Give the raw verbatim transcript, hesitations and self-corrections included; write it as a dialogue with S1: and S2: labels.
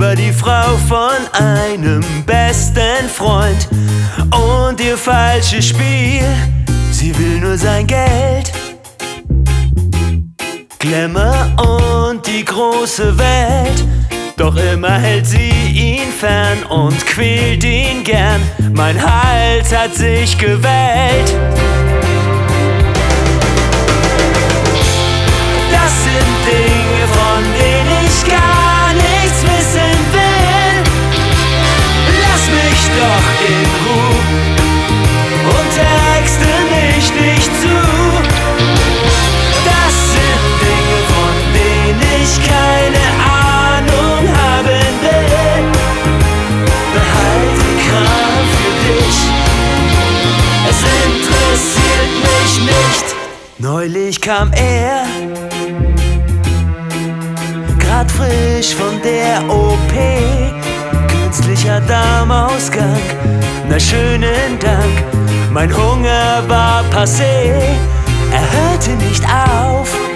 S1: war die Frau von einem besten Freund. Und ihr falsches Spiel, sie will nur sein Geld, Glamour und die große Welt. Doch immer hält sie ihn fern und quält ihn gern. Mein Hals hat sich gewellt. Das sind Dinge, von denen ich gar nichts wissen will. Lass mich doch in Ruhe und texte mich nicht zu. Das sind Dinge, von denen ich keine Ahnung haben will. Behalte Kram für dich, es interessiert mich nicht. Neulich kam er, grad frisch von der O P, künstlicher Darmausgang, na schönen Dank. Mein Hunger war passé, er hörte nicht auf,